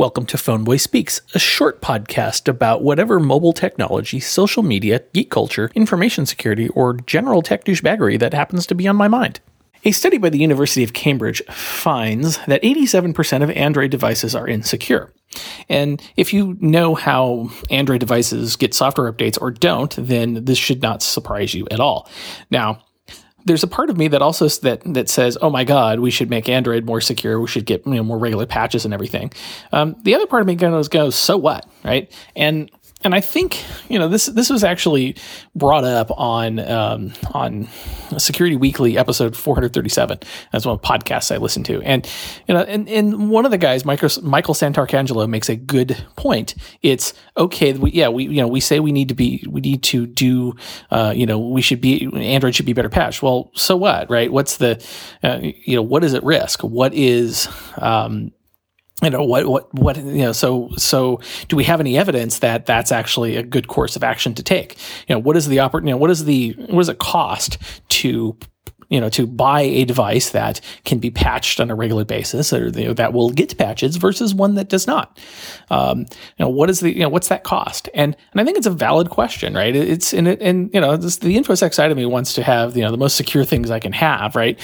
Welcome to Phoneboy Speaks, a short podcast about whatever mobile technology, social media, geek culture, information security, or general tech douchebaggery that happens to be on my mind. A study by the University of Cambridge finds that 87% of Android devices are insecure. And if you know how Android devices get software updates or don't, then this should not surprise you at all. Now, there's a part of me that also that says, "Oh my God, we should make Android more secure. We should get more regular patches and everything." The other part of me goes, "So what?" Right? And I think this was actually brought up on Security Weekly episode 437. That's one of the podcasts I listened to, and one of the guys, Michael Santarcangelo, makes a good point. It's okay. We say we need to do Android should be better patched. Well, so what, right? What's the what is at risk? What is so do we have any evidence that that's actually a good course of action to take? What does it cost to buy a device that can be patched on a regular basis, or that will get patches versus one that does not? What's that cost? And I think it's a valid question, right? The InfoSec side of me wants to have the most secure things I can have, right?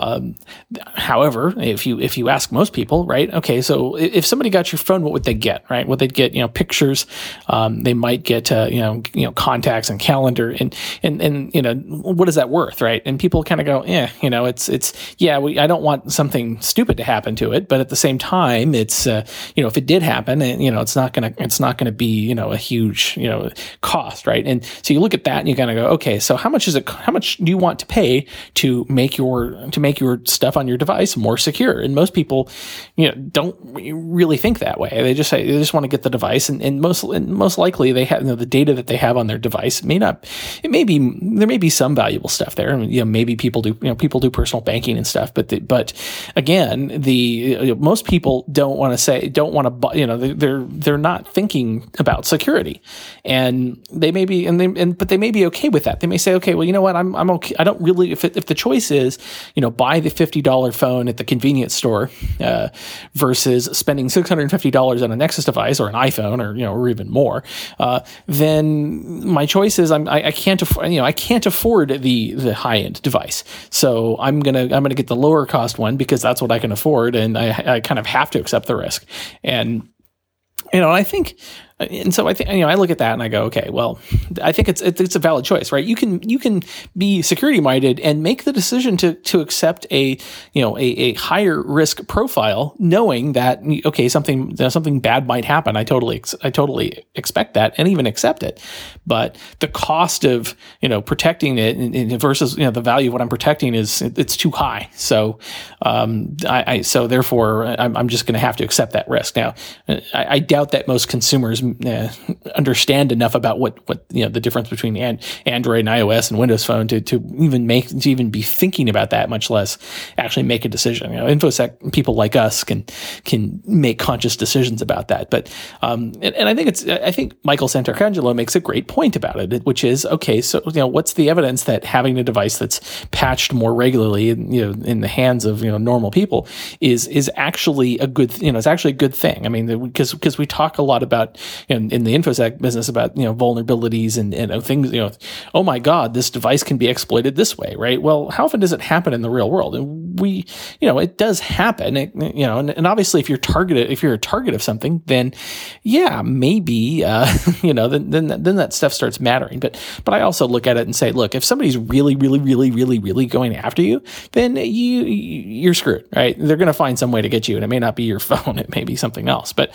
However, if you ask most people, right? Okay, so if somebody got your phone, what would they get, right? Would they get pictures? They might get contacts and calendar, and what is that worth, right? And people kind of go, I don't want something stupid to happen to it, but at the same time, it's if it did happen, it's not gonna be a huge cost, right? And so you look at that and you kind of go, okay, so how much do you want to pay to make your stuff on your device more secure? And most people don't really think that way. They just want to get the device, and most likely they have the data that they have on their device there may be some valuable stuff there. Maybe people do personal banking and stuff, but again, most people don't want to buy, they're not thinking about security, and they may be, but they may be okay with that. They may say, okay, well, you know what, I'm okay. I don't really, if the choice is, buy the $50 phone at the convenience store, versus spending $650 on a Nexus device or an iPhone or even more, then my choice is I can't afford the high end device. So I'm gonna get the lower cost one because that's what I can afford, and I kind of have to accept the risk. And I think. And so I think I look at that and I go, okay, well, I think it's a valid choice, right? You can be security minded and make the decision to accept a higher risk profile, knowing that something bad might happen. I totally expect that and even accept it, but the cost of protecting it versus the value of what I'm protecting it's too high. So so therefore I'm just going to have to accept that risk. Now I doubt that most consumers understand enough about what the difference between Android and iOS and Windows Phone to even be thinking about that, much less actually make a decision. InfoSec people like us can make conscious decisions about that. But and I think Michael Santarcangelo makes a great point about it, which is, okay, so what's the evidence that having a device that's patched more regularly in the hands of normal people is actually a good it's actually a good thing. I mean, because we talk a lot about in the InfoSec business about vulnerabilities and things, oh my God, this device can be exploited this way, right? Well, how often does it happen in the real world? And it does happen. And obviously if you're a target of something, then yeah, maybe then that stuff starts mattering. But I also look at it and say, look, if somebody's really, really, really, really, really going after you, then you're screwed, right? They're going to find some way to get you, and it may not be your phone, it may be something else. But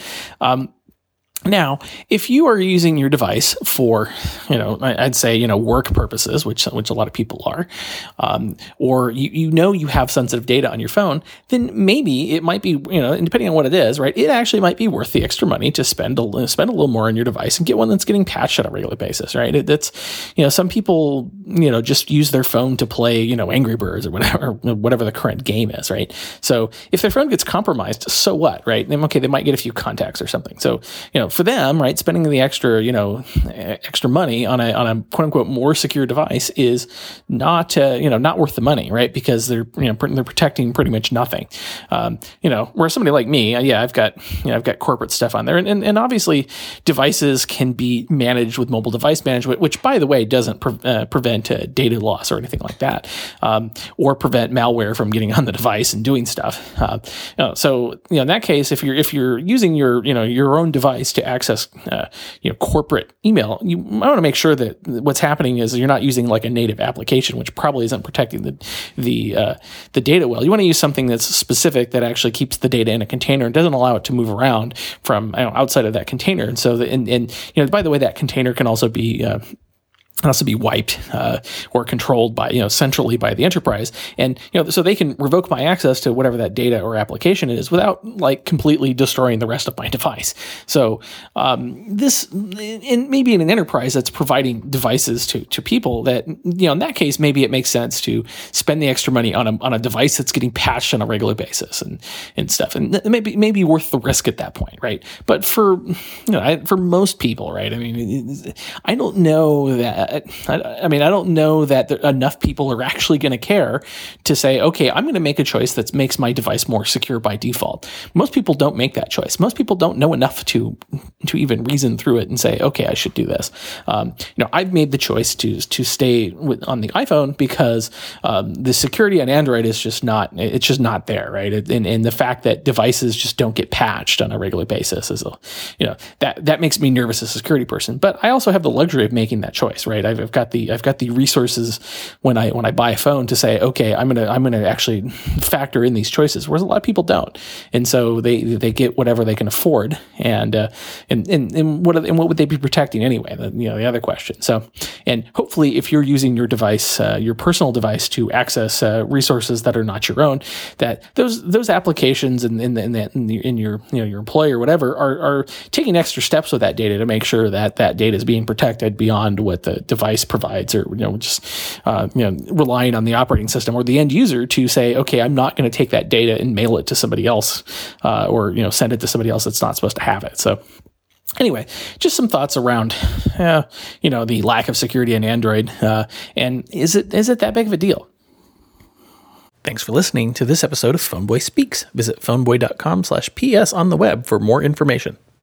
now, if you are using your device for, I'd say, work purposes, which a lot of people are, or you have sensitive data on your phone, then maybe it might be, and depending on what it is, right, it actually might be worth the extra money to spend a little more on your device and get one that's getting patched on a regular basis, right? That's, some people, just use their phone to play, Angry Birds or whatever the current game is, right? So if their phone gets compromised, so what, right? Then, okay, they might get a few contacts or something. So, for them, right, spending the extra, extra money on a quote unquote more secure device is not, not worth the money, right? Because they're protecting pretty much nothing. Where somebody like me, I've got corporate stuff on there, and obviously devices can be managed with mobile device management, which, by the way, doesn't prevent data loss or anything like that, or prevent malware from getting on the device and doing stuff. So in that case, if you're using your own device to access corporate email, you might want to make sure that what's happening is you're not using like a native application, which probably isn't protecting the data well. You want to use something that's specific that actually keeps the data in a container and doesn't allow it to move around from outside of that container. And so, by the way, that container can also be wiped or controlled by centrally by the enterprise, and so they can revoke my access to whatever that data or application is without like completely destroying the rest of my device. So this maybe in an enterprise that's providing devices to people that in that case maybe it makes sense to spend the extra money on a device that's getting patched on a regular basis and stuff, and it may be worth the risk at that point, right? But for for most people, right? I mean, I don't know that. I don't know that enough people are actually going to care to say, okay, I'm going to make a choice that makes my device more secure by default. Most people don't make that choice. Most people don't know enough to even reason through it and say, okay, I should do this. I've made the choice to stay on the iPhone because the security on Android is just not there, right? And the fact that devices just don't get patched on a regular basis is, that makes me nervous as a security person. But I also have the luxury of making that choice, right? I've got the resources when I buy a phone to say, okay, I'm gonna actually factor in these choices, whereas a lot of people don't, and so they get whatever they can afford, and what would they be protecting anyway? The other question. So, and hopefully, if you're using your device, your personal device, to access resources that are not your own, that those applications in your your employer or whatever are taking extra steps with that data to make sure that data is being protected beyond what the device provides, or relying on the operating system or the end user to say, okay, I'm not going to take that data and mail it to somebody else, or send it to somebody else that's not supposed to have it. So anyway, just some thoughts around the lack of security in Android, and is it that big of a deal? Thanks for listening to this episode of PhoneBoy Speaks. Visit phoneboy.com/ps on the web for more information.